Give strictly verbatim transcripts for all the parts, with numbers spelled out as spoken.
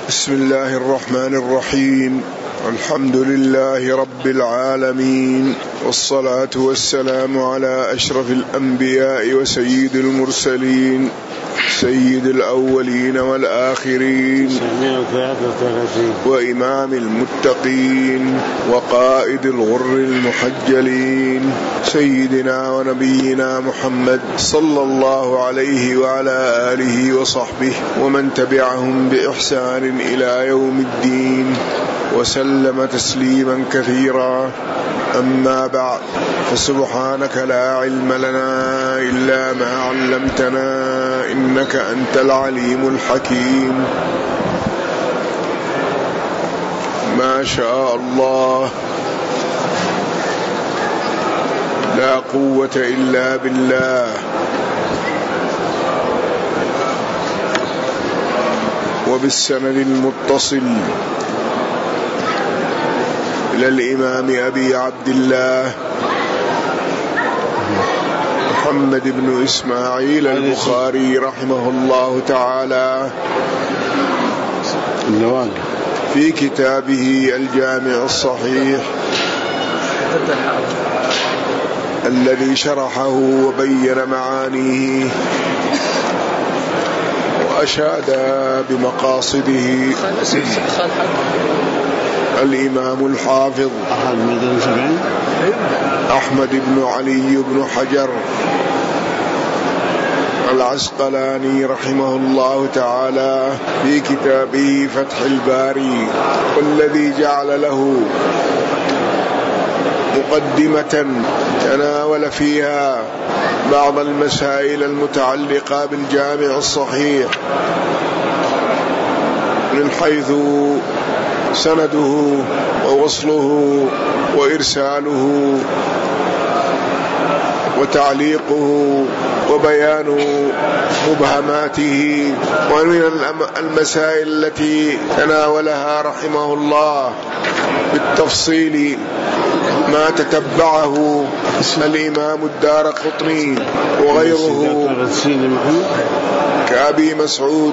بسم الله الرحمن الرحيم. الحمد لله رب العالمين، والصلاة والسلام على أشرف الأنبياء وسيد المرسلين، سيد الأولين والآخرين، وإمام المتقين، وقائد الغر المحجلين، سيدنا ونبينا محمد صلى الله عليه وعلى آله وصحبه ومن تبعهم بإحسان إلى يوم الدين، وسلم تسليما كثيرا. أما بعد، فسبحانك لا علم لنا إلا ما علمتنا إنك أنت العليم الحكيم. ما شاء الله، لا قوة إلا بالله. وبالسند المتصل إلى الإمام أبي عبد الله محمد بن إسماعيل البخاري رحمه الله تعالى في كتابه الجامع الصحيح الذي شرحه وبين معانيه وأشاد بمقاصده الإمام الحافظ أحمد بن علي بن حجر العسقلاني رحمه الله تعالى في كتابه فتح الباري، والذي جعل له مقدمة تناول فيها بعض المسائل المتعلقة بالجامع الصحيح من حيث سنده ووصله وإرساله وتعليقه وبيان مبهماته، ومن المسائل التي تناولها رحمه الله بالتفصيل ما تتبعه الإمام الدارقطني وغيره كأبي مسعود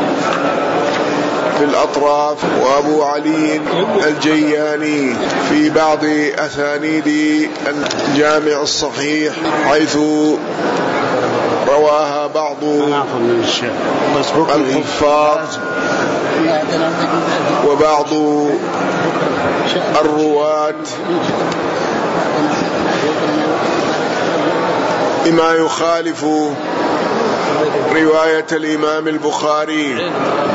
في الأطراف، وأبو علي الجياني في بعض أسانيد الجامع الصحيح حيث رواها بعض الحفاظ وبعض الرواة بما يخالف رواية الإمام البخاري،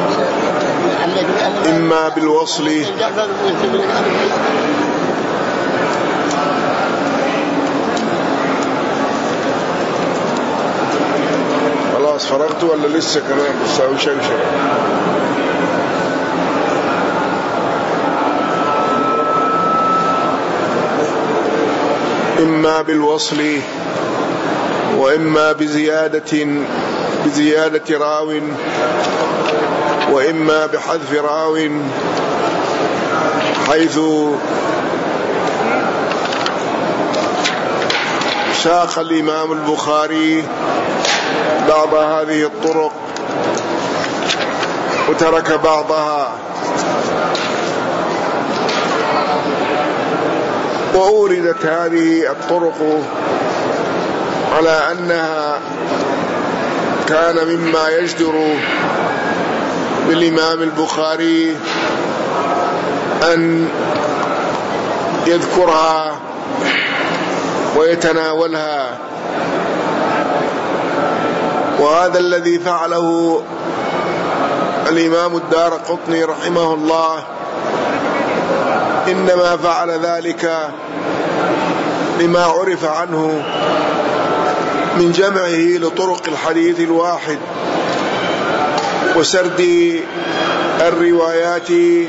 إما بالوصل خلاص فرغت ولا لسه كمان بساوي شوشة؟ إما بالوصل وإما بزيادة بزيادة راو وإما بحذف راو، حيث ساق الإمام البخاري بعض هذه الطرق وترك بعضها، وأوردت هذه الطرق على أنها كان مما يجدر بالإمام البخاري أن يذكرها ويتناولها، وهذا الذي فعله الإمام الدارقطني رحمه الله، إنما فعل ذلك لما عرف عنه من جمعه لطرق الحديث الواحد وسرد الروايات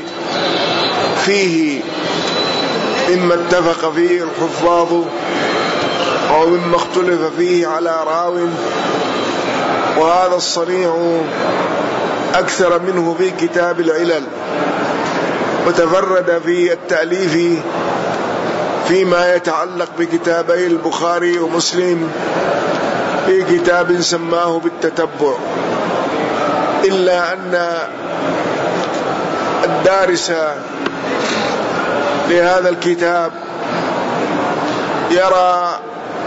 فيه مما اتفق فيه الحفاظ أو مما اختلف فيه على راو، وهذا الصنيع أكثر منه في كتاب العلل، وتفرد في التأليف فيما يتعلق بكتابي البخاري ومسلم في كتاب سماه بالتتبع، إلا أن الدارس لهذا الكتاب يرى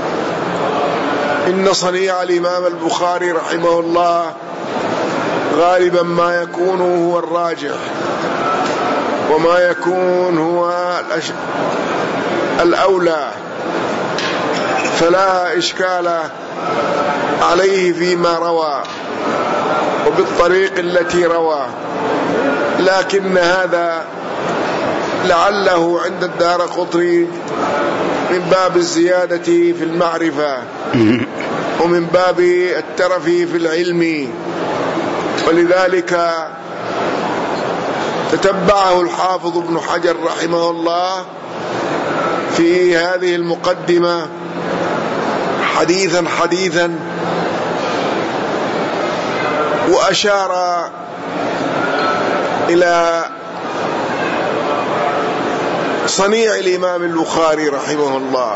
إن صنيع الإمام البخاري رحمه الله غالبا ما يكون هو الراجح، وما يكون هو الأولى، فلا إشكال عليه فيما روى وبالطريق التي روى، لكن هذا لعله عند الدارقطني من باب الزيادة في المعرفة ومن باب الترف في العلم، ولذلك تتبعه الحافظ ابن حجر رحمه الله في هذه المقدمة حديثا حديثا، وأشار إلى صنيع الإمام البخاري رحمه الله.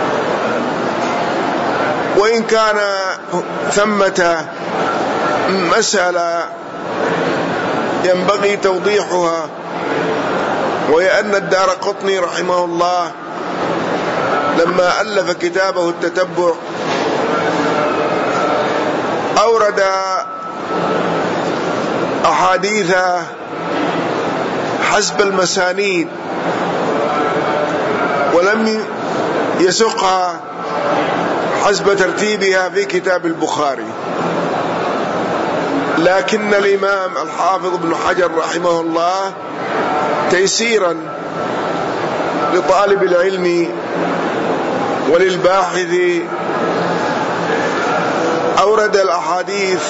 وإن كان ثمة مسألة ينبغي توضيحها، وهي أن الدارقطني رحمه الله لما ألف كتابه التتبع أورد أحاديث حسب المسانيد ولم يسقها حسب ترتيبها في كتاب البخاري، لكن الإمام الحافظ ابن حجر رحمه الله تيسيرا لطالب العلم وللباحث أورد الأحاديث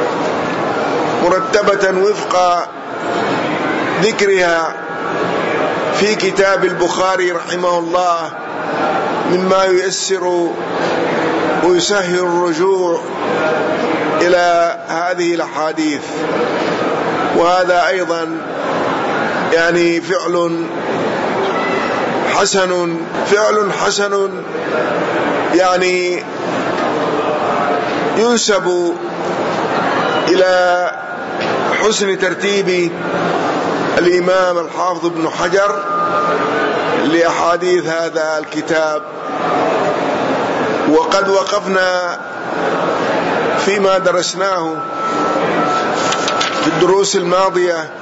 مرتبة وفق ذكرها في كتاب البخاري رحمه الله، مما ييسر ويسهل الرجوع إلى هذه الأحاديث. وهذا أيضا يعني فعل حسن فعل حسن يعني ينسب إلى حسن ترتيب الإمام الحافظ ابن حجر لأحاديث هذا الكتاب. وقد وقفنا فيما درسناه في الدروس الماضية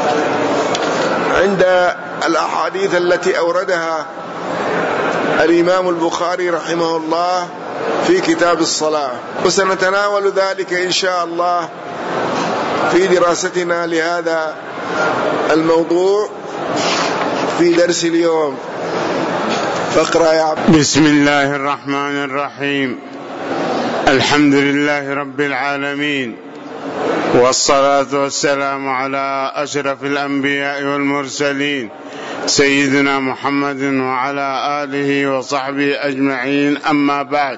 عند الأحاديث التي أوردها الإمام البخاري رحمه الله في كتاب الصلاة، وسنتناول ذلك إن شاء الله في دراستنا لهذا الموضوع في درس اليوم. فاقرأ يا عبد. بسم الله الرحمن الرحيم. الحمد لله رب العالمين، والصلاة والسلام على أشرف الأنبياء والمرسلين سيدنا محمد وعلى آله وصحبه أجمعين، أما بعد.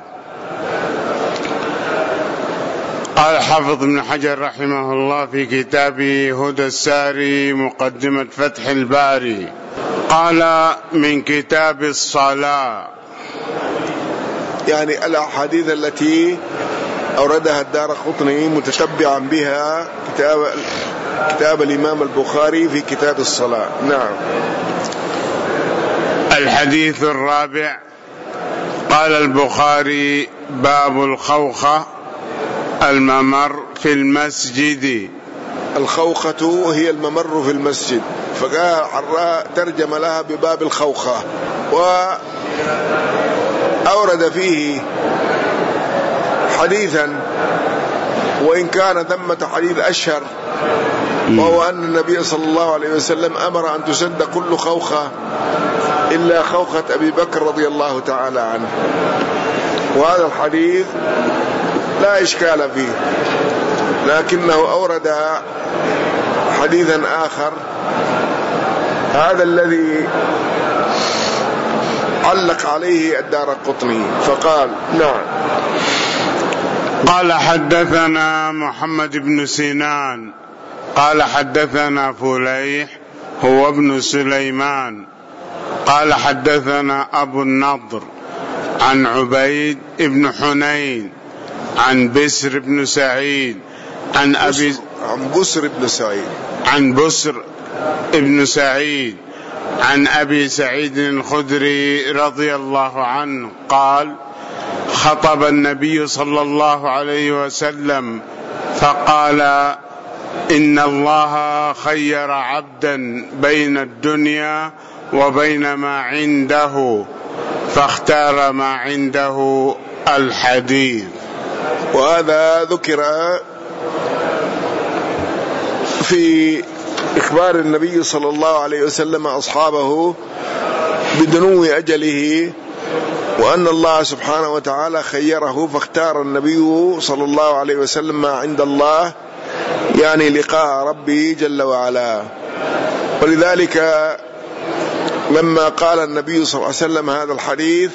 قال حافظ ابن حجر رحمه الله في كتابه هدى الساري مقدمة فتح الباري، قال من كتاب الصلاة، يعني الأحاديث التي أوردها الدارقطني متتبعا بها كتاب كتاب الإمام البخاري في كتاب الصلاة. نعم. الحديث الرابع. قال البخاري باب الخوخة الممر في المسجد. الخوخة هي الممر في المسجد، فقال حراء ترجم لها بباب الخوخة، وأورد فيه حديثا وإن كان ثمة حديث أشهر، وهو أن النبي صلى الله عليه وسلم أمر أن تسد كل خوخة إلا خوخة أبي بكر رضي الله تعالى عنه. وهذا الحديث لا إشكال فيه، لكنه أورد حديثا آخر، هذا الذي علق عليه الدارقطني فقال. نعم. قال حدثنا محمد بن سنان قال حدثنا فليح هو ابن سليمان قال حدثنا أبو النضر عن عبيد بن حنين عن بسر بن سعيد عن أبي عن بسر بن سعيد. عن بسر بن سعيد عن أبي سعيد الخدري رضي الله عنه قال: خطب النبي صلى الله عليه وسلم فقال: إن الله خير عبدا بين الدنيا وبين ما عنده فاختار ما عنده الحديث. وهذا ذكر في إخبار النبي صلى الله عليه وسلم أصحابه بدنو أجله، وأن الله سبحانه وتعالى خيره فاختار النبي صلى الله عليه وسلم ما عند الله، يعني لقاء ربه جل وعلا. ولذلك لما قال النبي صلى الله عليه وسلم هذا الحديث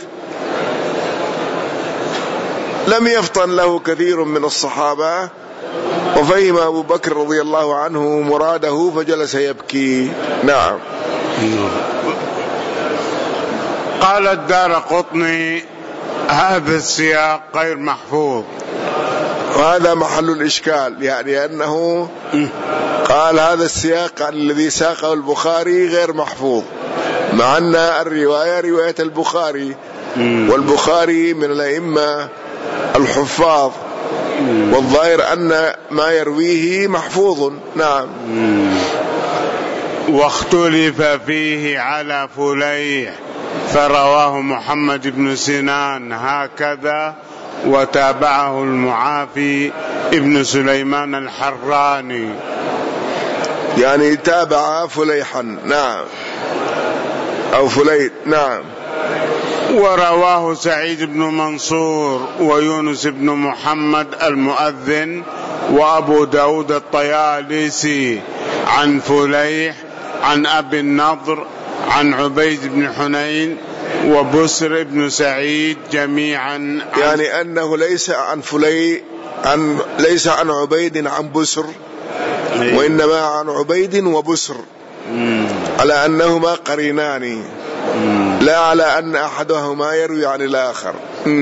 لم يفطن له كثير من الصحابة، وفهم أبو بكر رضي الله عنه مراده فجلس يبكي. نعم. قال الدارقطني: هذا السياق غير محفوظ. وهذا محل الإشكال، يعني أنه قال هذا السياق الذي ساقه البخاري غير محفوظ، مع أن الرواية رواية البخاري، والبخاري من الأئمة الحفاظ، والظاهر أن ما يرويه محفوظ. نعم. واختلف فيه على فليح فرواه محمد بن سنان هكذا، وتابعه المعافي ابن سليمان الحراني، يعني تابع فليحا. نعم، أو فليت. نعم. ورواه سعيد بن منصور ويونس بن محمد المؤذن وأبو داود الطيالسي عن فليح عن أبي النضر عن عبيد بن حنين وبسر بن سعيد جميعا، يعني أنه ليس عن فلي عن ليس عن عبيد عن بسر، وإنما عن عبيد وبسر، على أنهما قرينان، لا على أن أحدهما يروي عن الآخر.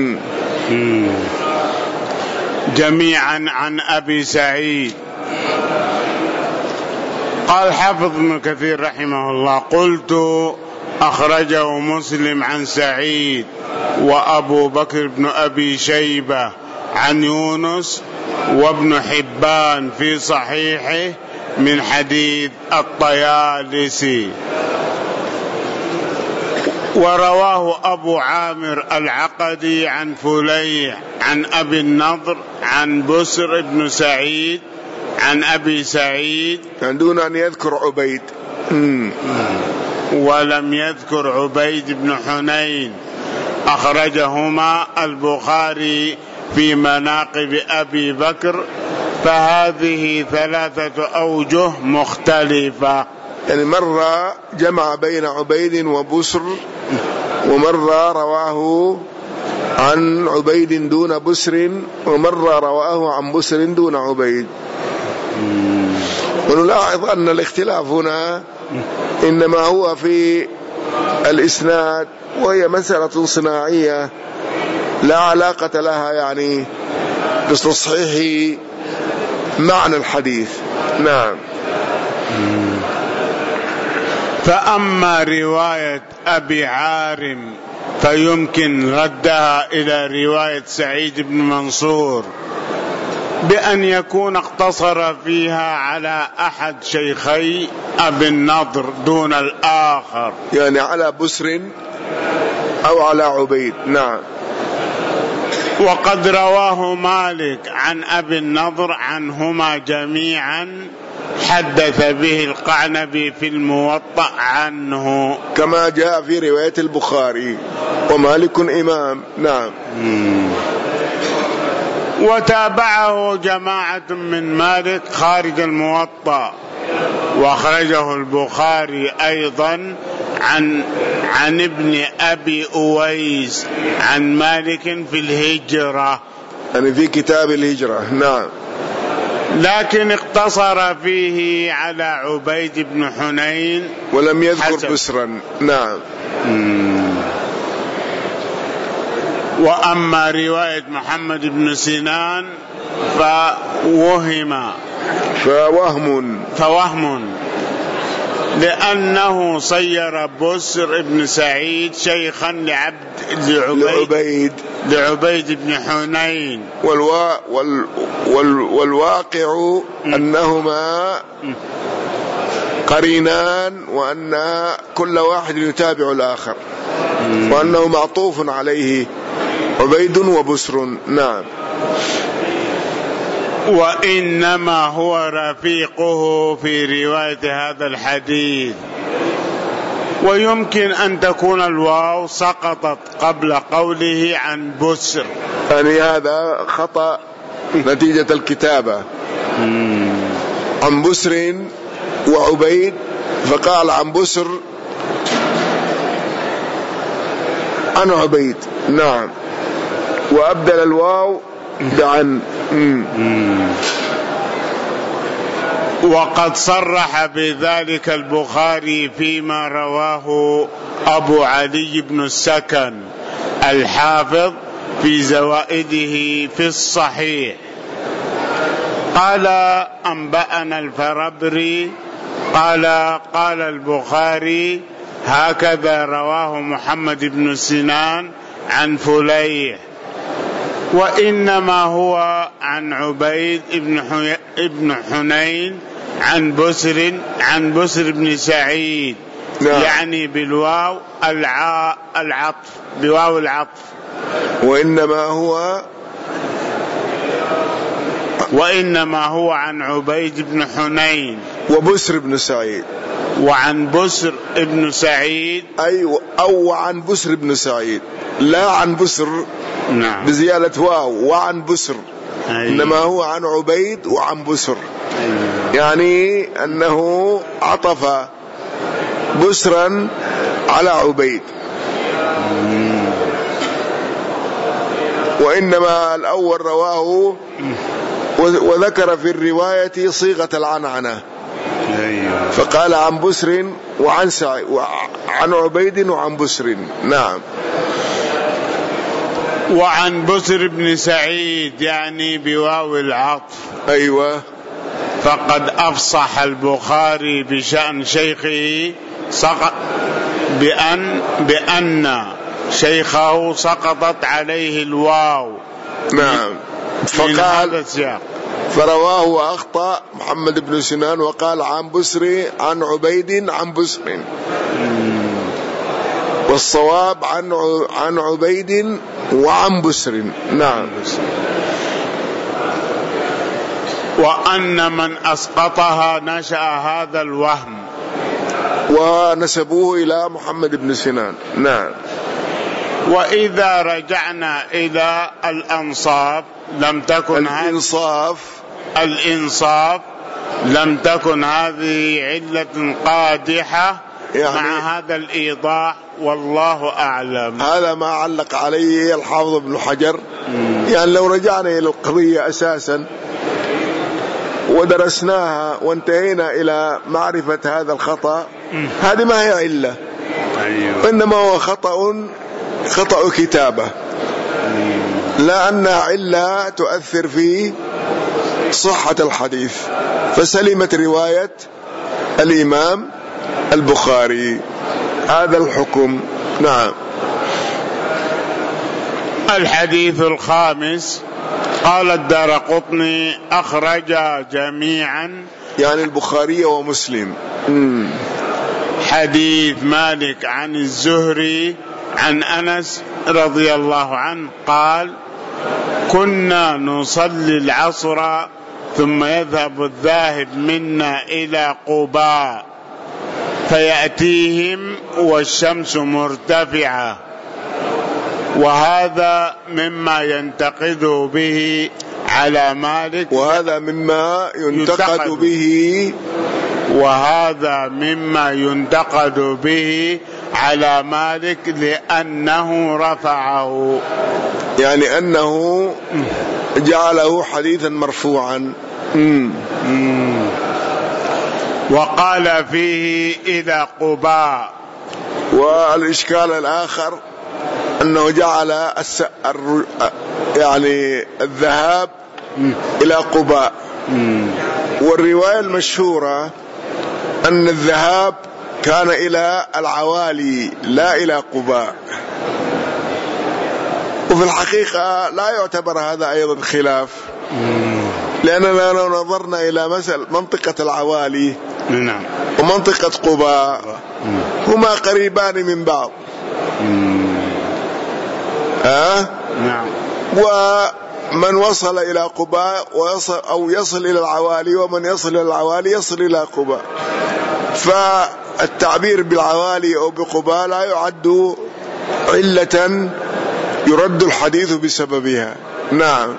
جميعا عن أبي سعيد. قال حافظ ابن كثير رحمه الله: قلت: أخرجه مسلم عن سعيد وأبو بكر بن أبي شيبة عن يونس وابن حبان في صحيحه من حديث الطيالسي. ورواه أبو عامر العقدي عن فليح عن أبي النضر عن بسر بن سعيد عن أبي سعيد دون أن يذكر عبيد، ولم يذكر عبيد بن حنين. أخرجهما البخاري في مناقب أبي بكر، فهذه ثلاثة أوجه مختلفة، يعني مرة جمع بين عبيد وبسر، ومرة رواه عن عبيد دون بسر، ومرة رواه عن بسر دون عبيد. ونلاحظ أن الاختلاف هنا إنما هو في الإسناد، وهي مسألة صناعية لا علاقة لها يعني بتصحيح معنى الحديث. نعم. فأما رواية أبي عارم فيمكن ردها إلى رواية سعيد بن منصور بأن يكون اقتصر فيها على أحد شيخي أبي النضر دون الآخر، يعني على بسر أو على عبيد. نعم. وقد رواه مالك عن أبي النضر عنهما جميعا، حدث به القعنبي في الموطأ عنه، كما جاء في رواية البخاري، ومالك إمام. نعم. وتابعه جماعة من مالك خارج الموطأ، واخرجه البخاري أيضا عن عن ابن أبي أويس عن مالك في الهجرة، يعني في كتاب الهجرة. نعم. لكن اقتصر فيه على عبيد بن حنين ولم يذكر بسرا. نعم. مم. وأما رواية محمد بن سنان فوهم فوهم فوهم لأنه صير بسر بن سعيد شيخا لعبد لعبيد لعبيد بن حنين. والوا وال وال والواقع أنهما قرينان، وأن كل واحد يتابع الآخر، وأنه معطوف عليه عبيد وبسر. نعم. وإنما هو رفيقه في رواية هذا الحديث. ويمكن أن تكون الواو سقطت قبل قوله عن بسر، يعني هذا خطأ نتيجة الكتابة. عن بسر وعبيد، فقال عن بسر عن عبيد. نعم. وأبدل الواو بعن. وقد صرح بذلك البخاري فيما رواه أبو علي بن السكن الحافظ في زوائده في الصحيح. قال أنبأنا الفربري قال قال البخاري هكذا رواه محمد بن سنان عن فليح، وإنما هو عن عبيد بن حنين عن بسر عن بسر بن سعيد. نعم. يعني بالواو الع... العطف بواو العطف. وإنما هو وإنما هو عن عبيد بن حنين وبسر بن سعيد، وعن بسر بن سعيد أي أو عن بسر بن سعيد، لا عن بسر. نعم. بزيادة واو وعن بسر. أي. إنما هو عن عبيد وعن بسر. أي. يعني أنه عطف بسرا على عبيد. مم. وإنما الأول رواه وذكر في الرواية صيغة العنعنة. أيوة. فقال عن بسر وعن سعيد وعن عبيد وعن بسر. نعم. وعن بسر بن سعيد يعني بواو العطف. أيوة. فقد أفصح البخاري بشأن شيخه سقط بأن بأن شيخه سقطت عليه الواو. نعم. فقال فرواه وأخطأ محمد بن سنان وقال عن بسر عن عبيد عن بسر. والصواب عن عن عبيد وعن بسر. نعم. وأن من أسقطها نشأ هذا الوهم، ونسبوه إلى محمد بن سنان. نعم. وإذا رجعنا إلى الأنصاف لم تكن الإنصاف الإنصاف لم تكن هذه علة قادحة يعني مع هذا الإيضاح، والله أعلم. هذا ما علق عليه الحافظ ابن حجر. مم. يعني لو رجعنا إلى القضية أساسا ودرسناها وانتهينا إلى معرفة هذا الخطأ، مم. هذه ما هي علة. أيوه. إنما هو خطأ خطأ كتابة، لا أن علة تؤثر في صحة الحديث، فسلمت رواية الإمام البخاري. هذا الحكم. نعم. الحديث الخامس قال الدارقطني أخرج جميعا يعني البخاري ومسلم مم. حديث مالك عن الزهري عن أنس رضي الله عنه قال كنا نصلي العصر ثم يذهب الذاهب منا إلى قباء فيأتيهم والشمس مرتفعة، وهذا مما ينتقد به على مالك وهذا مما ينتقد به وهذا مما ينتقد به على مالك لأنه رفعه، يعني أنه جعله حديثا مرفوعا. مم. مم. وقال فيه إلى قباء. والإشكال الآخر أنه جعل الس... الر... يعني الذهاب مم. إلى قباء، مم. والرواية المشهورة أن الذهاب كان إلى العوالي لا إلى قباء، وفي الحقيقة لا يعتبر هذا أيضا خلاف، لأننا لو نظرنا إلى مثل منطقة العوالي ومنطقة قباء هما قريبان من بعض، أه؟ ومن وصل إلى قباء ويصل أو يصل إلى العوالي، ومن يصل إلى العوالي يصل إلى قباء، فالتعبير بالعوالي أو بقباء لا يعد علة يرد الحديث بسببها. نعم.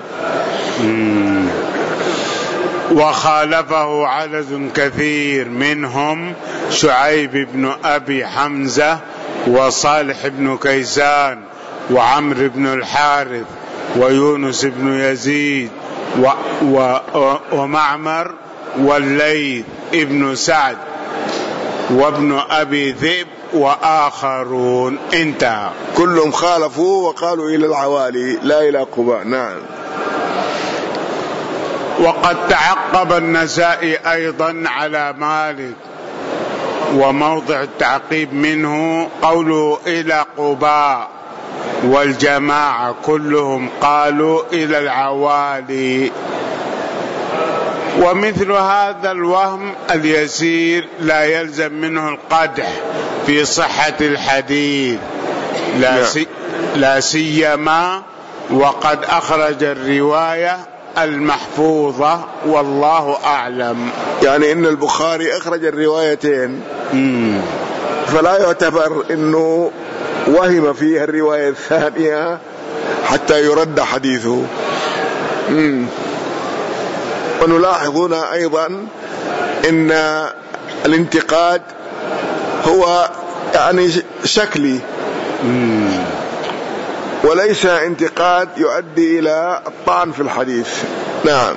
وخالفه عدد كثير منهم شعيب بن أبي حمزة وصالح بن كيسان وعمرو بن الحارث ويونس بن يزيد و و ومعمر والليث ابن سعد وابن أبي ذئب وآخرون. انتهى. كلهم خالفوا وقالوا إلى العوالي لا إلى قباء. نعم. وقد تعقب النسائي أيضا على مالك، وموضع التعقيب منه قوله إلى قباء، والجماعة كلهم قالوا إلى العوالي. ومثل هذا الوهم اليسير لا يلزم منه القدح في صحة الحديث، لا, سي لا سيما وقد أخرج الرواية المحفوظة والله أعلم. يعني إن البخاري أخرج الروايتين مم. فلا يعتبر إنه وهم فيها الرواية الثانية حتى يرد حديثه. مم. ونلاحظ هنا أيضا إن الانتقاد هو يعني شكلي مم. وليس انتقاد يؤدي إلى الطعن في الحديث. نعم.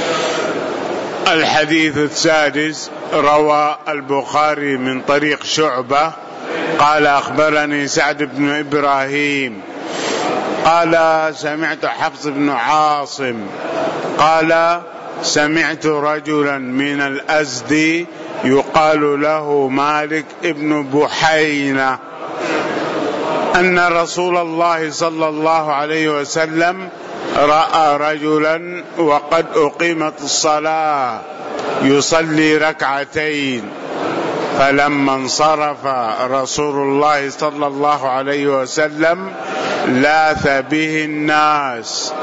الحديث السادس روى البخاري من طريق شعبة قال أخبرني سعد بن إبراهيم قال سمعت حفص بن عاصم قال سمعت رجلا من الأزدي يقال له مالك ابن بحينة أن رسول الله صلى الله عليه وسلم رأى رجلا وقد أقيمت الصلاة يصلي ركعتين، فلما انصرف رسول الله صلى الله عليه وسلم لاث به الناس،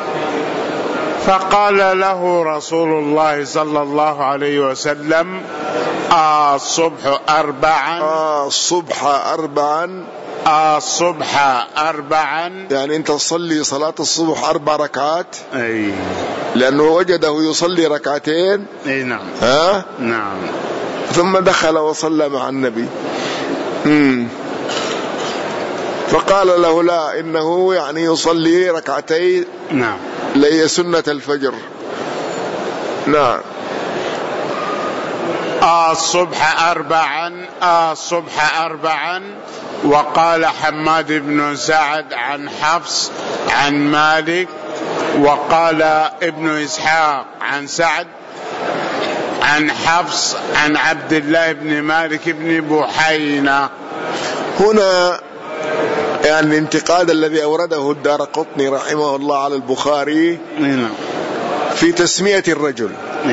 فقال له رسول الله صلى الله عليه وسلم آه الصبح أربعا آه الصبح أربعا آه الصبح أربعا يعني أنت تصلي صلاة الصبح أربع ركعات. أي. لأنه وجده يصلي ركعتين. أي نعم. ها؟ نعم. ثم دخل وصلى مع النبي. مم. فقال له لا إنه يعني يصلي ركعتين. نعم. لي سنة الفجر. نعم. آه الصبح أربعا آه الصبح أربعا. وقال حماد بن سعد عن حفص عن مالك، وقال ابن إسحاق عن سعد عن حفص عن عبد الله بن مالك بن بحينة. هنا يعني الانتقاد الذي أورده الدارقطني رحمه الله على البخاري في تسمية الرجل،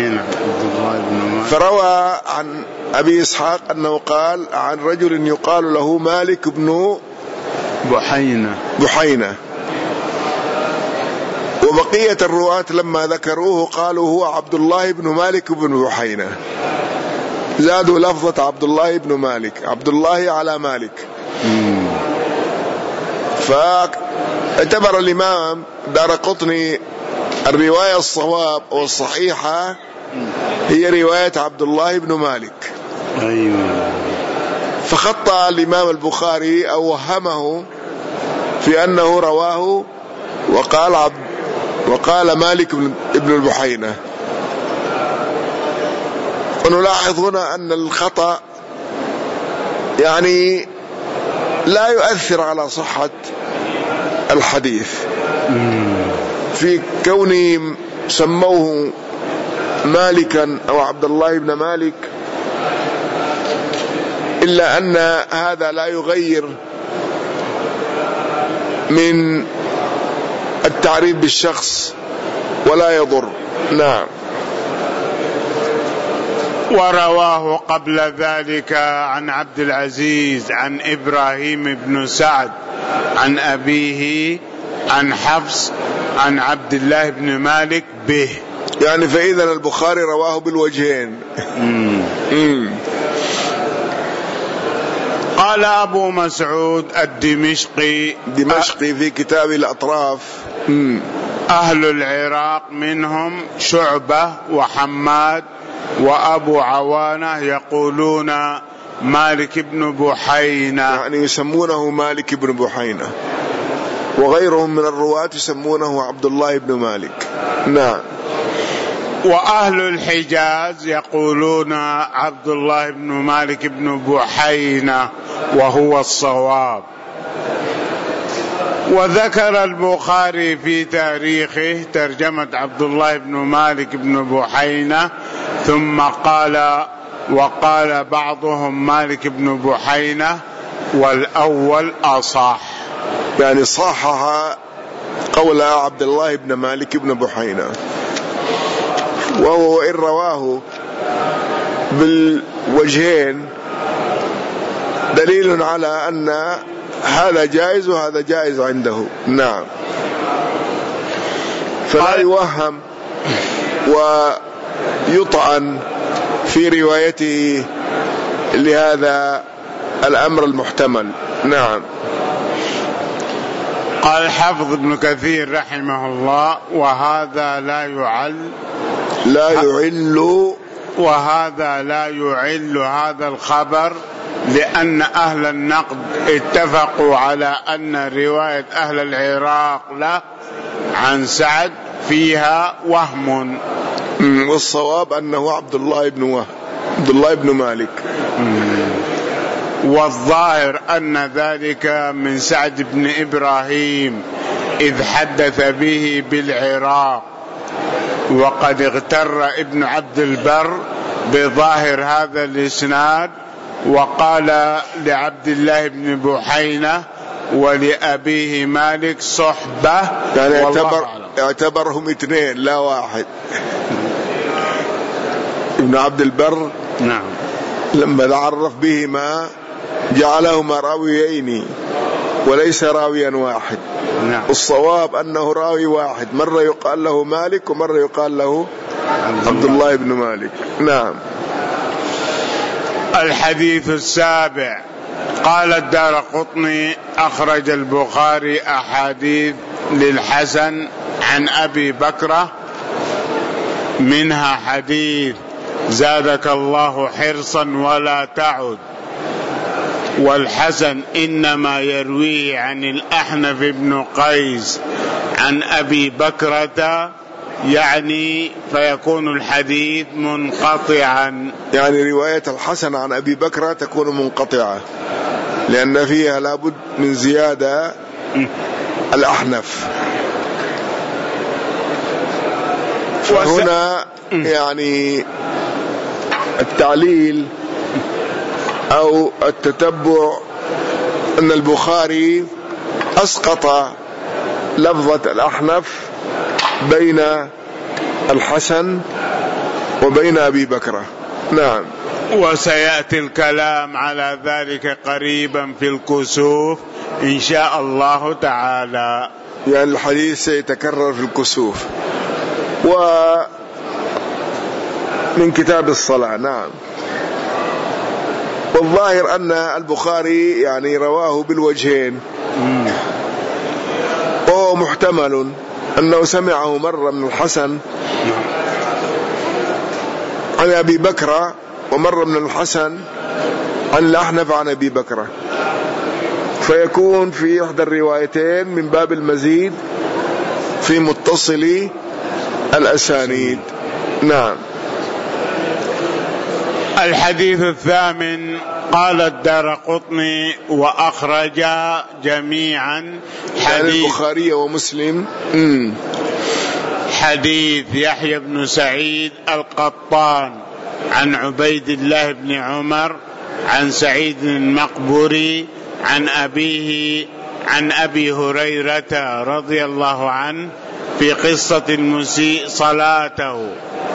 فروى عن أبي إسحاق أنه قال عن رجل يقال له مالك بن بحينة بحينة وبقية الرواة لما ذكروه قالوا هو عبد الله بن مالك بن بحينة، زادوا لفظة عبد الله بن مالك، عبد الله على مالك. فاعتبر الإمام دارقطني الرواية الصواب والصحيحة هي رواية عبد الله بن مالك. أيوة. فخطأ الإمام البخاري أو وهمه في أنه رواه وقال عبد وقال مالك ابن البحينة. ونلاحظ هنا أن الخطأ يعني لا يؤثر على صحة الحديث في كونهم سموه مالكا أو عبد الله بن مالك، إلا أن هذا لا يغير من التعريف بالشخص ولا يضر. نعم. ورواه قبل ذلك عن عبد العزيز عن إبراهيم بن سعد عن أبيه عن حفص عن عبد الله بن مالك به. يعني فإذا البخاري رواه بالوجهين. قال أبو مسعود الدمشقي دمشقي في كتاب الأطراف: أهل العراق منهم شعبة وحماد وأبو عوانة يقولون مالك بن بحينة، يعني يسمونه مالك بن بحينة، وغيرهم من الرواة يسمونه عبد الله بن مالك. نعم. وأهل الحجاز يقولون عبد الله بن مالك بن بحينة وهو الصواب. وذكر البخاري في تاريخه ترجمة عبد الله بن مالك بن بحينة، ثم قال: وقال بعضهم مالك بن بحينة والأول أصح. يعني صحح قول عبد الله بن مالك بن بحينة، وهو إن رواه بالوجهين دليل على أن هذا جائز وهذا جائز عنده. نعم. فلا يوهم ويطعن في روايته لهذا الأمر المحتمل. نعم. قال حافظ ابن كثير رحمه الله: وهذا لا يعل لا يعل وهذا لا يعل هذا الخبر، لأن أهل النقد اتفقوا على أن رواية أهل العراق له عن سعد فيها وهم، والصواب أنه عبد الله بن وهب عبد الله بن مالك. والظاهر أن ذلك من سعد بن إبراهيم إذ حدث به بالعراق. وقد اغتر ابن عبد البر بظاهر هذا الإسناد، وقال لعبد الله بن بحينة ولأبيه مالك صحبة، يعني اعتبر اعتبرهم اثنين لا واحد. ابن عبد البر نعم لما عرف بهما جعلهما راويين وليس راويا واحد. نعم. الصواب أنه راوي واحد، مرة يقال له مالك ومرة يقال له عبد الله بن مالك. نعم. الحديث السابع. قال الدارقطني: أخرج البخاري أحاديث للحسن عن أبي بكرة، منها حديث: زادك الله حرصا ولا تعد. والحسن إنما يرويه عن الأحنف بن قيس عن أبي بكرة، يعني فيكون الحديث منقطعا. يعني رواية الحسن عن أبي بكرة تكون منقطعة، لأن فيها لابد من زيادة الأحنف. وهنا يعني التعليل أو التتبع أن البخاري أسقط لفظة الأحنف بين الحسن وبين أبي بكرة. نعم. وسيأتي الكلام على ذلك قريبا في الكسوف إن شاء الله تعالى. يعني الحديث سيتكرر في الكسوف ومن كتاب الصلاة. نعم. والظاهر أن البخاري يعني رواه بالوجهين، وهو محتمل أنه سمعه مرة من الحسن عن أبي بكرة، ومرة من الحسن عن الأحنف عن أبي بكرة، فيكون في إحدى الروايتين من باب المزيد في متصل الأسانيد. نعم. الحديث الثامن. قال الدارقطني: وأخرج جميعا حديث البخاري ومسلم حديث يحيى بن سعيد القطان عن عبيد الله بن عمر عن سعيد المقبري عن أبيه عن أبي هريرة رضي الله عنه في قصة المسيء صلاته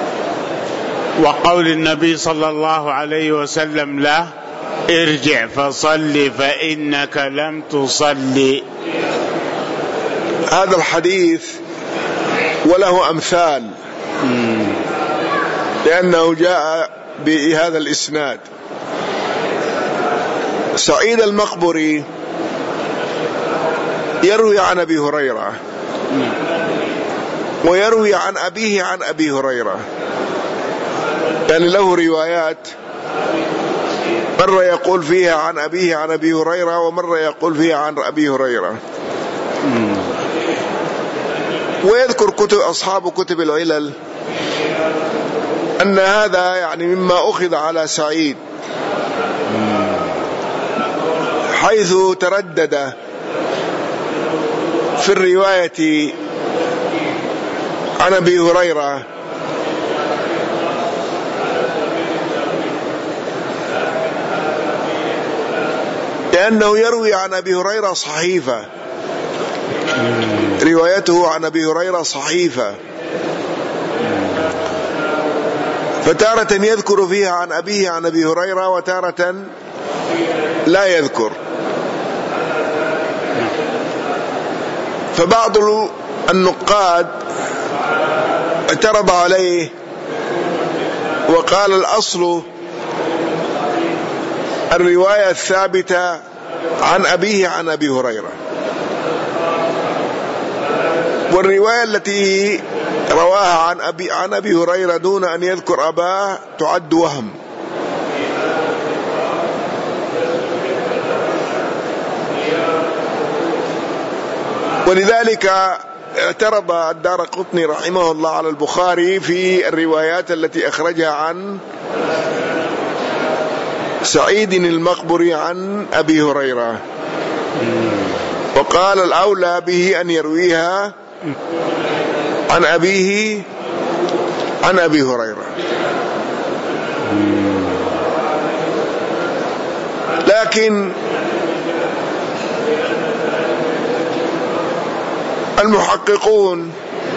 وقول النبي صلى الله عليه وسلم له: ارجع فصل فإنك لم تصلي. هذا الحديث وله أمثال لأنه جاء بهذا الإسناد. سعيد المقبري يروي عن أبي هريرة ويروي عن أبيه عن أبي هريرة، يعني له روايات مرة يقول فيها عن أبيه عن أبي هريرة ومرة يقول فيها عن أبي هريرة. ويذكر كتب أصحاب كتب العلل أن هذا يعني مما أخذ على سعيد، حيث تردد في الرواية عن أبي هريرة لأنه يروي عن أبي هريرة صحيفة، روايته عن أبي هريرة صحيفة، فتارة يذكر فيها عن أبيه عن أبي هريرة وتارة لا يذكر. فبعض النقاد اعترض عليه وقال: الأصل الرواية الثابتة عن أبيه عن أبي هريرة، والرواية التي رواها عن أبي, عن أبي هريرة دون أن يذكر أباه تعد وهم. ولذلك اعترض الدارقطني رحمه الله على البخاري في الروايات التي أخرجها عن سعيد المقبري عن أبي هريرة، وقال: الأولى به أن يرويها عن أبيه عن أبي هريرة. لكن المحققون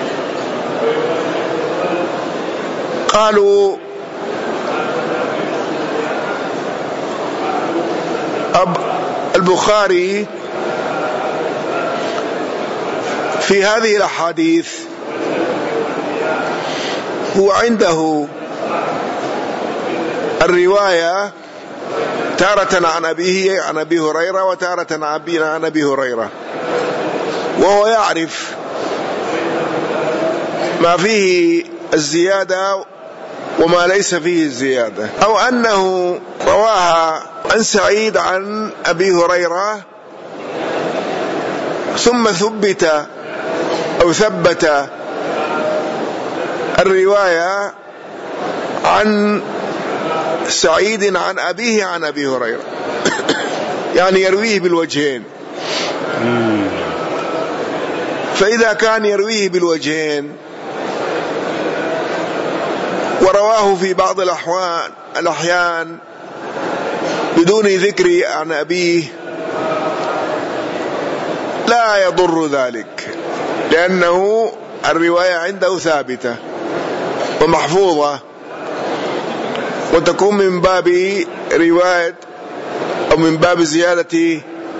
قالوا أب البخاري في هذه الأحاديث هو عنده الرواية تارة عن أبيه عن أبي هريرة وتارة عن أبي هريرة، وهو يعرف ما فيه الزيادة وما ليس فيه الزيادة، أو أنه رواها عن سعيد عن أبي هريرة ثم ثبت أو ثبت الرواية عن سعيد عن أبيه عن أبي هريرة يعني يرويه بالوجهين. فإذا كان يرويه بالوجهين ورواه في بعض الأحوال الأحيان بدون ذكر عن أبيه لا يضر ذلك، لأنه الرواية عنده ثابتة ومحفوظة، وتكون من باب رواية أو من باب زيادة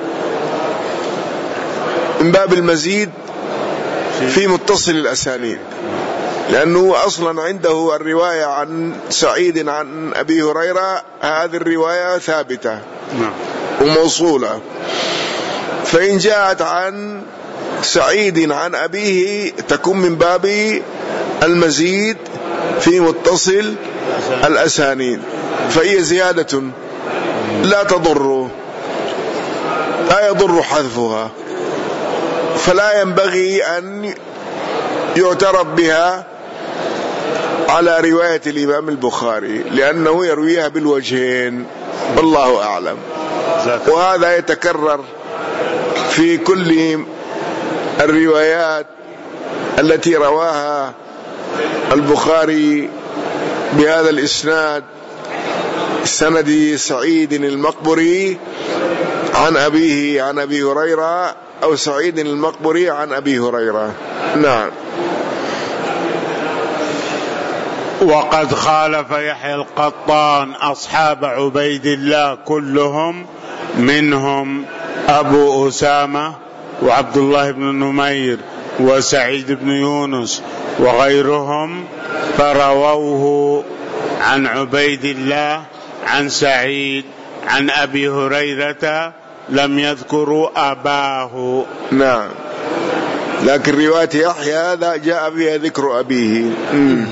من باب المزيد في متصل الأسانيد، لأنه أصلا عنده الرواية عن سعيد عن أبي هريرة، هذه الرواية ثابتة وموصولة. فإن جاءت عن سعيد عن أبيه تكون من باب المزيد في متصل الأسانيد، فهي زيادة لا تضر لا يضر حذفها، فلا ينبغي أن يعترف بها على رواية الإمام البخاري لأنه يرويها بالوجهين، والله أعلم. وهذا يتكرر في كل الروايات التي رواها البخاري بهذا الإسناد سند سعيد المقبري عن أبيه عن أبي هريرة، أو سعيد المقبري عن أبي هريرة. نعم. وقد خالف يحيى القطان أصحاب عبيد الله كلهم، منهم أبو أسامة وعبد الله بن نمير وسعيد بن يونس وغيرهم، فرووه عن عبيد الله عن سعيد عن أبي هريرة، لم يذكروا أباه. نعم. لكن رواية يحيى هذا جاء فيها ذكر أبيه. م.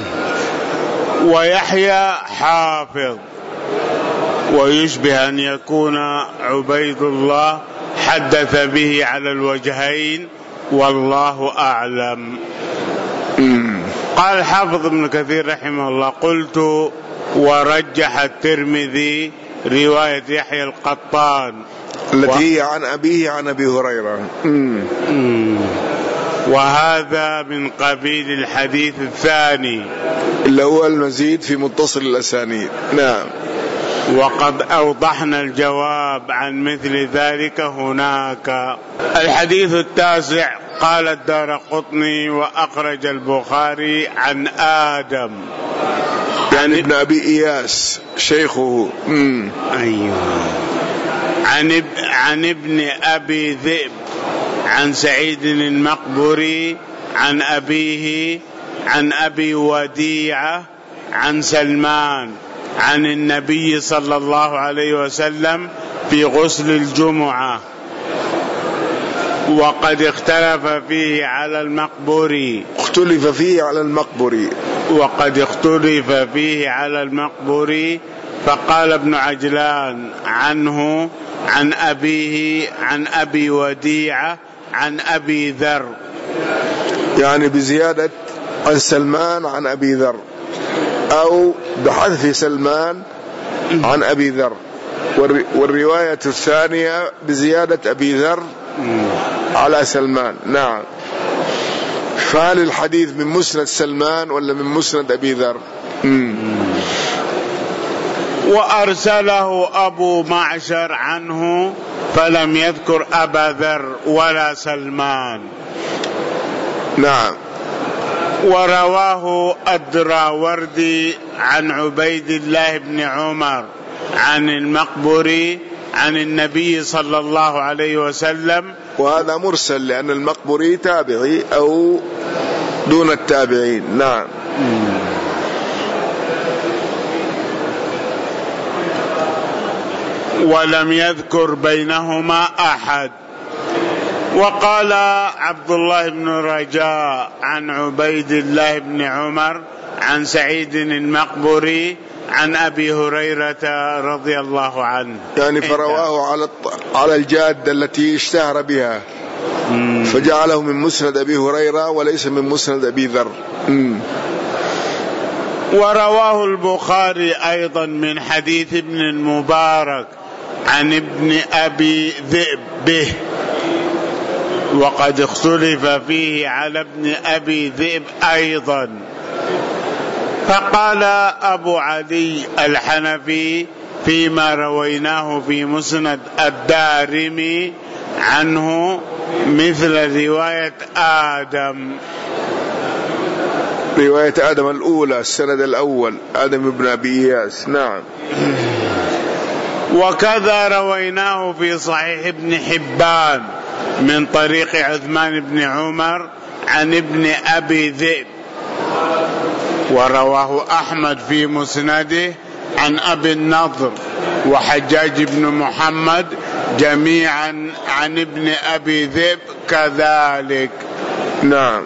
ويحيى حافظ، ويشبه أن يكون عبيد الله حدث به على الوجهين، والله أعلم. م. قال الحافظ ابن كثير رحمه الله: قلت ورجح الترمذي رواية يحيى القطان التي هي عن أبيه عن أبي هريرة. م. م. وهذا من قبيل الحديث الثاني اللي هو المزيد في متصل الأسانيد. نعم. وقد أوضحنا الجواب عن مثل ذلك هناك. الحديث التاسع: قال الدارقطني وأخرج البخاري عن آدم، يعني ابن أبي إياس شيخه. مم. أيوه. عن, اب... عن ابن أبي ذئب عن سعيد المقبري عن أبيه عن أبي وديعة عن سلمان عن النبي صلى الله عليه وسلم في غسل الجمعة، وقد اختلف فيه على المقبري اختلف فيه على المقبري وقد اختلف فيه على المقبري فقال ابن عجلان عنه عن أبيه عن أبي وديعة عن أبي ذر، يعني بزيادة عن سلمان عن أبي ذر، أو بحذف سلمان عن أبي ذر، والرواية الثانية بزيادة أبي ذر على سلمان. نعم. فهل الحديث من مسند سلمان ولا من مسند أبي ذر؟ مم. وأرسله أبو معشر عنه فلم يذكر أبا ذر ولا سلمان. نعم. ورواه الدراوردي عن عبيد الله بن عمر عن المقبري عن النبي صلى الله عليه وسلم، وهذا مرسل لأن المقبري تابعي أو دون التابعين. نعم. ولم يذكر بينهما أحد. وقال عبد الله بن رجاء عن عبيد الله بن عمر عن سعيد المقبري عن أبي هريرة رضي الله عنه، يعني فرواه على على الجادة التي اشتهر بها، مم. فجعله من مسند أبي هريرة وليس من مسند أبي ذر. مم. ورواه البخاري أيضا من حديث ابن المبارك عن ابن أبي ذئب به، وقد اختلف فيه على ابن أبي ذئب أيضا. فقال أبو علي الحنفي فيما رويناه في مسند الدارمي عنه مثل رواية آدم، رواية آدم الأولى السند الأول آدم بن أبي إياس. نعم. وكذا رويناه في صحيح ابن حبان من طريق عثمان بن عمر عن ابن أبي ذئب. ورواه أحمد في مسنده عن أبي النضر وحجاج بن محمد جميعا عن ابن أبي ذئب كذلك. نعم.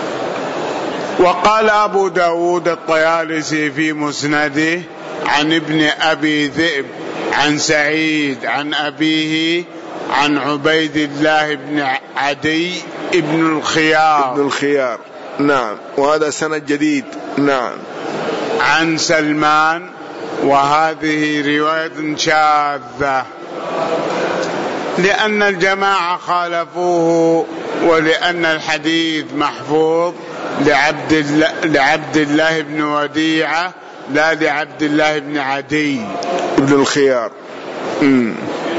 وقال أبو داود الطيالسي في مسنده عن ابن أبي ذئب عن سعيد عن أبيه عن عبيد الله بن عدي ابن الخيار ابن الخيار. نعم. وهذا سند جديد. نعم. عن سلمان، وهذه رواية شاذة لأن الجماعة خالفوه، ولأن الحديث محفوظ لعبد الله, لعبد الله بن وديعة لا لعبد الله بن عدي ابن الخيار. مم.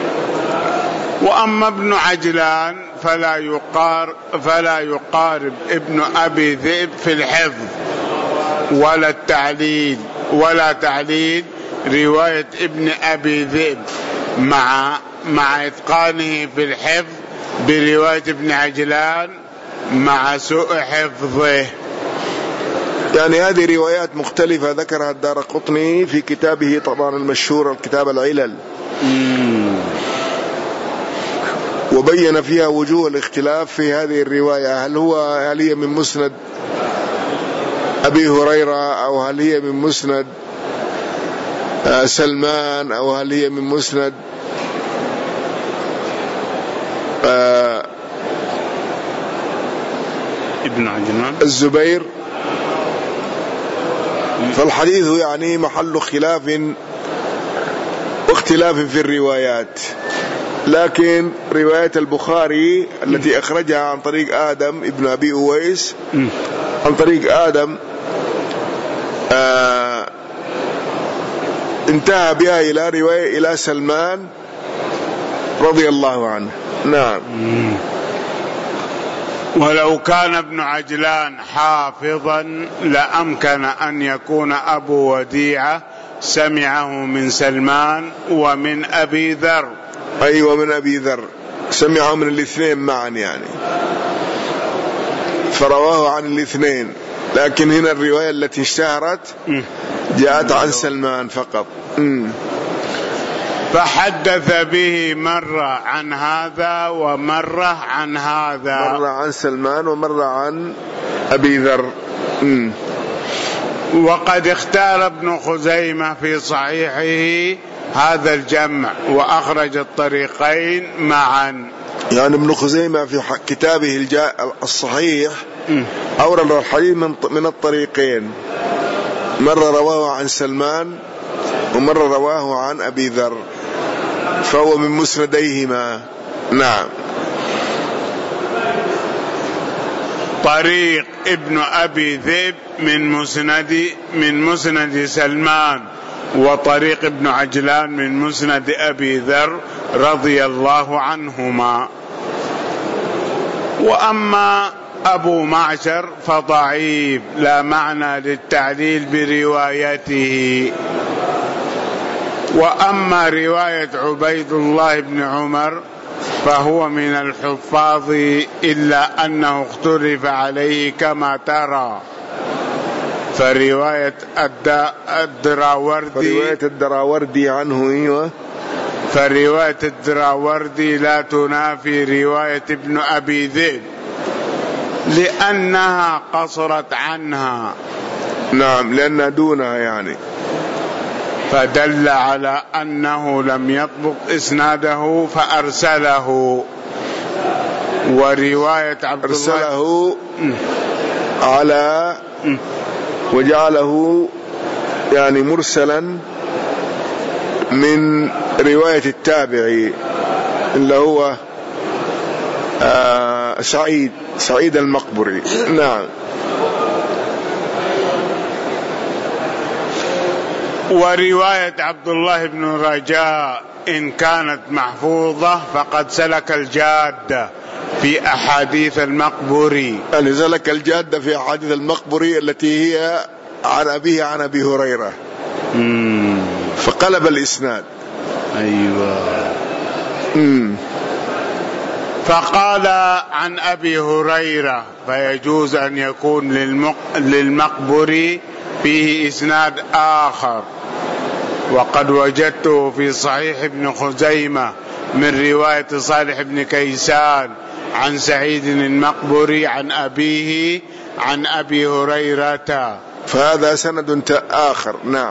وأما ابن عجلان فلا يقار فلا يقارب ابن أبي ذئب في الحفظ ولا التعليل ولا تعليل رواية ابن أبي ذئب مع مع إتقانه في الحفظ برواية ابن عجلان مع سوء حفظه. يعني هذه روايات مختلفة ذكرها الدارقطني في كتابه طبعا المشهور الكتاب العلل، وبين فيها وجوه الاختلاف في هذه الرواية، هل هو هل هي من مسند أبي هريرة أو هل هي من مسند سلمان أو هل هي من مسند ابن عجلان الزبير. فالحديث يعني محل خلاف واختلاف في الروايات، لكن رواية البخاري التي أخرجها عن طريق آدم ابن أبي أويس عن طريق آدم آه انتهى بها إلى رواية إلى سلمان رضي الله عنه. نعم. ولو كان ابن عجلان حافظا لأمكن أن يكون أبو وديعة سمعه من سلمان ومن أبي ذر. أيوة من أبي ذر، سمعه من الاثنين معا يعني، فرواه عن الاثنين، لكن هنا الرواية التي اشتهرت جاءت عن سلمان فقط. م. فحدث به مرة عن هذا ومرة عن هذا، مرة عن سلمان ومرة عن أبي ذر. م. وقد اختار ابن خزيمة في صحيحه هذا الجمع وأخرج الطريقين معا. يعني ابن خزيمة في كتابه الصحيح أورد الحديث من الطريقين، مرة رواه عن سلمان ومرة رواه عن أبي ذر، فهو من مسنديهما. نعم. طريق ابن أبي ذئب من مسند من مسند سلمان، وطريق ابن عجلان من مسند أبي ذر رضي الله عنهما. وأما أبو معشر فضعيف لا معنى للتعليل بروايته. وأما رواية عبيد الله بن عمر فهو من الحفاظ إلا أنه اختلف عليه كما ترى. فرواية الدراوردي فرواية الدراوردي عنه ايوه فرواية الدراوردي لا تنافي رواية ابن أبي ذئب لأنها قصرت عنها. نعم، لأنها دونها يعني، فدل على أنه لم يضبط إسناده فأرسله. ورواية عبد أرسله على وجعله يعني مرسلا من رواية التابعي اللي هو آه سعيد سعيد المقبري. نعم. ورواية عبد الله بن رجاء إن كانت محفوظة فقد سلك الجادة في أحاديث المقبري، يعني سلك الجادة في أحاديث المقبري التي هي عن أبيه عن أبي هريرة. مم. فقلب الإسناد. أيوة. مم. فقال عن أبي هريرة فيجوز أن يكون للمق... للمقبري فيه إسناد آخر. وقد وجدته في صحيح ابن خزيمة من رواية صالح بن كيسان عن سعيد المقبري عن أبيه عن أبي هريرة، فهذا سند آخر. نعم.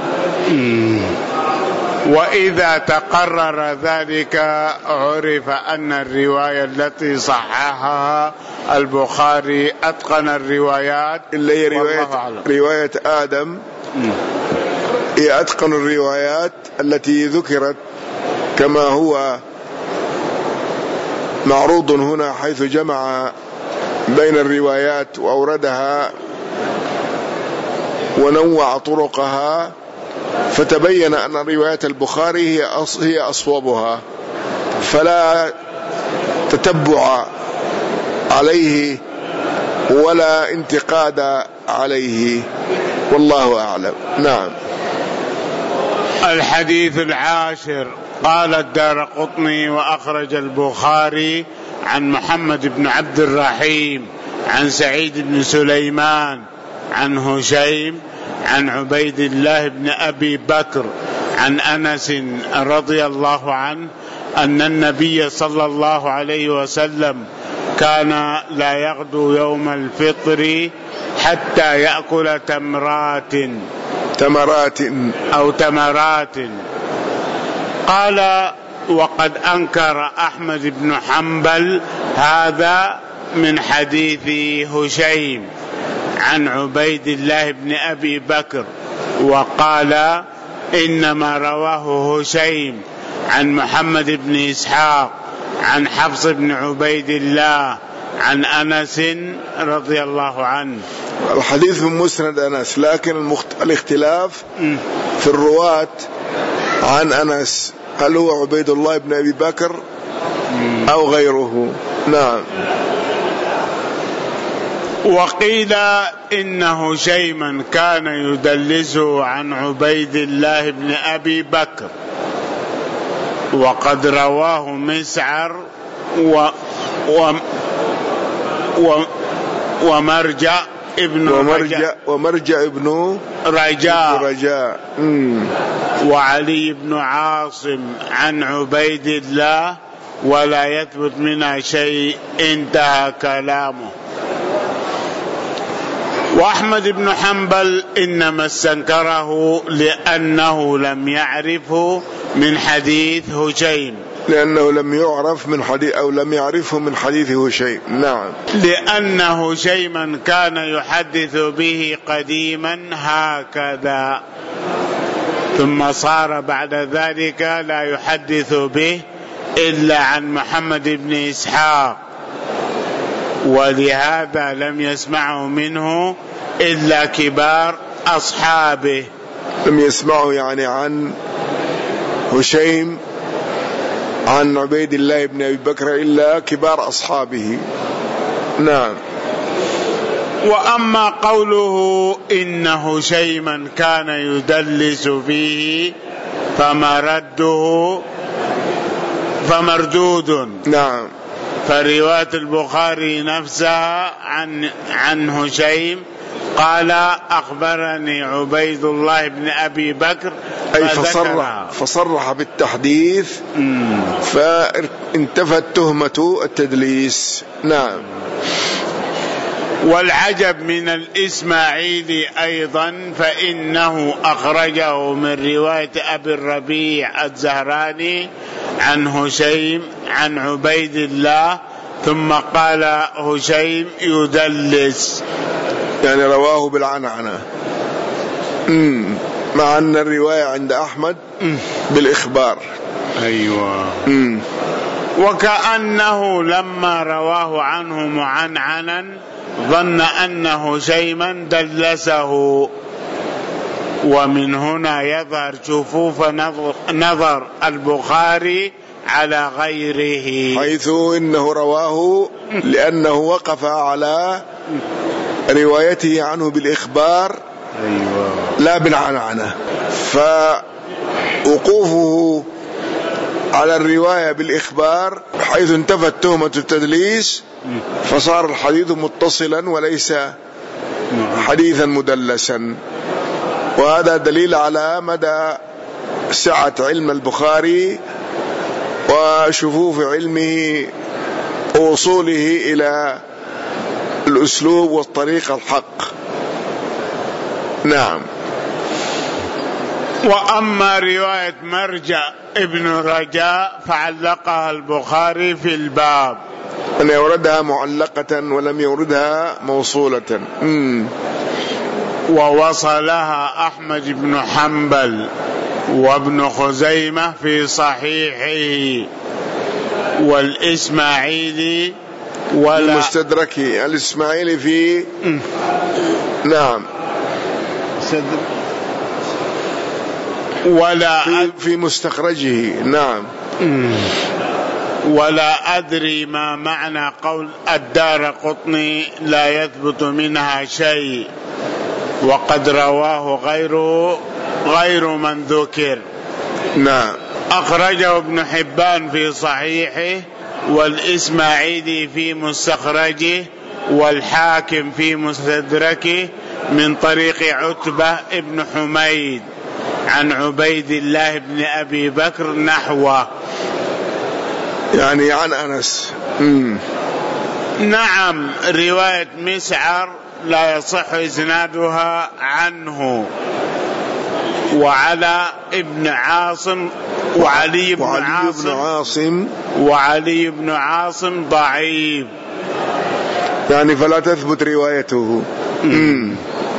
وإذا تقرر ذلك عرف أن الرواية التي صححها البخاري أتقن الروايات، اللي هي رواية, رواية آدم هي أتقن الروايات التي ذكرت كما هو معروض هنا، حيث جمع بين الروايات وأوردها ونوع طرقها، فتبين أن رواية البخاري هي أصوبها، فلا تتبع عليه ولا انتقاد عليه، والله أعلم. نعم. الحديث العاشر. قال الدارقطني وأخرج البخاري عن محمد بن عبد الرحيم عن سعيد بن سليمان عن هشيم عن عبيد الله بن أبي بكر عن أنس رضي الله عنه أن النبي صلى الله عليه وسلم كان لا يغدو يوم الفطر حتى يأكل تمرات تمرات أو تمرات. قال وقد أنكر أحمد بن حنبل هذا من حديث هشيم عن عبيد الله بن أبي بكر، وقال إنما رواه هشيم عن محمد بن إسحاق عن حفص بن عبيد الله عن أنس رضي الله عنه. الحديث من مسند أنس، لكن المخت... الاختلاف في الرواة عن أنس، هل هو عبيد الله بن أبي بكر أو غيره؟ نعم. وقيل إن هشيما كان يدلسه عن عبيد الله بن أبي بكر، وقد رواه مسعر و... و... و... ومرجع ابن ومرجع, رجاء ومرجع ابن رجاء, رجاء. وعلي بن عاصم عن عبيد الله ولا يثبت منها شيء، انتهى كلامه. وأحمد بن حنبل إنما استنكره لأنه لم يعرفه من حديث هشيم، لأنه لم يعرف من حديث أو لم يعرفه من حديث هشيم. نعم. لأن هشيما كان يحدث به قديما هكذا، ثم صار بعد ذلك لا يحدث به إلا عن محمد بن إسحاق، ولهذا لم يسمعه منه إلا كبار أصحابه. لم يسمعه يعني عن هشيم عن عبيد الله بن أبي بكر إلا كبار أصحابه. نعم. وأما قوله إن هشيما كان يدلس فيه فمرده فمردود. نعم. فرواية البخاري نفسها عن عن هشيم قال أخبرني عبيد الله بن أبي بكر، أي فصرح, فصرح بالتحديث فانتفت تهمة التدليس. نعم. والعجب من الإسماعيلي أيضا فإنه أخرجه من رواية أبي الربيع الزهراني عن هشيم عن عبيد الله، ثم قال هشيم يدلس، يعني رواه بالعنعنة، مع أن الرواية عند أحمد بالإخبار. أيوة. مم. وكأنه لما رواه عنه معنعنا ظن أن هشيما دلسه، ومن هنا يظهر شفوف نظر, نظر البخاري على غيره، حيث إنه رواه لأنه وقف على روايته عنه بالإخبار لا بالعنعنة، فوقوفه على الرواية بالإخبار حيث انتفت تهمة التدليس فصار الحديث متصلا وليس حديثا مدلسا. وهذا دليل على مدى سعة علم البخاري وشفوف علمه ووصوله إلى الأسلوب والطريقة الحق. نعم. وأما رواية مرجع ابن رجاء فعلقها البخاري في الباب، أن يوردها معلقة ولم يوردها موصولة. مم. ووصلها أحمد بن حنبل وابن خزيمة في صحيحه، والإسماعيلي ولا المستدركي الإسماعيلي في مم. نعم صدر ولا في, في مستخرجه. نعم. ولا أدري ما معنى قول الدارقطني لا يثبت منها شيء وقد رواه غيره غير من ذكر. نعم. أخرجه ابن حبان في صحيحه والإسماعيلي في مستخرجه والحاكم في مستدركه من طريق عتبة ابن حميد عن عبيد الله بن أبي بكر نحوه، يعني عن أنس. مم. نعم. رواية مسعر لا يصح إسنادها عنه. وعلى ابن عاصم وعلي بن وعلي عاصم, بن عاصم وعلي بن عاصم ضعيف، يعني فلا تثبت روايته. مم.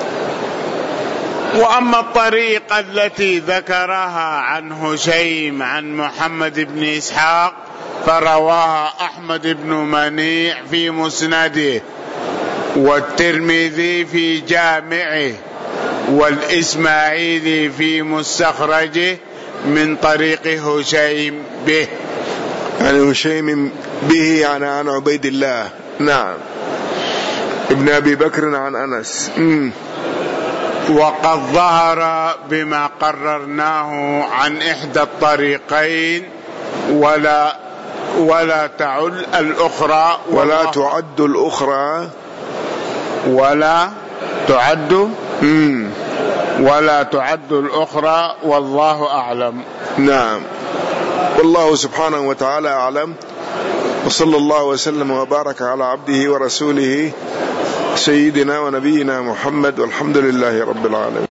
وأما الطريقة التي ذكرها عن هشيم عن محمد بن إسحاق فرواها أحمد بن منيع في مسنده والترمذي في جامعه والإسماعيلي في مستخرجه من طريق هشيم به، يعني هشيم به يعني عن عبيد الله. نعم. ابن أبي بكر عن أنس. مم. وقد ظهر بما قررناه عن إحدى الطريقين ولا ولا تعل الأخرى ولا تعد الأخرى ولا تعد مم. ولا تعد الأخرى والله أعلم. نعم. والله سبحانه وتعالى أعلم، وصلى الله وسلم وبارك على عبده ورسوله سيدنا ونبينا محمد، والحمد لله رب العالمين.